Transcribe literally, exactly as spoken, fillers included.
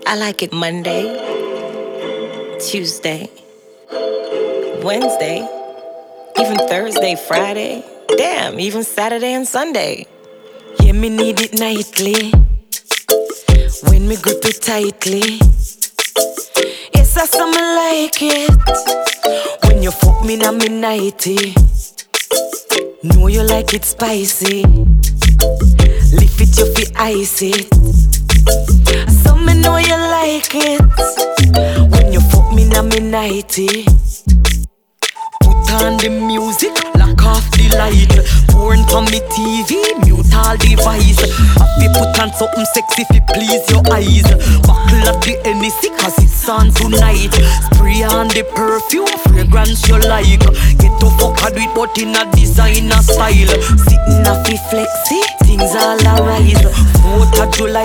I like it Monday, Tuesday, Wednesday, even Thursday, Friday. Damn, even Saturday and Sunday. Yeah, me need it nightly, when me grip it tightly. Yes, I saw me like it, when you fuck me na me nighty. Know you like it spicy, lift it you fi ice it. So me know you like it, when you fuck me na me nighty. Put on the music, lock off the light. Porn from me T V, mute all device. Happy put on something sexy fi please your eyes. Buckle up the Hennessy cause it's on tonight. Spray on the perfume, fragrance you like. Get to fuck hard with but in a designer style. Sitting a fi flexy, things all arise. fourth of July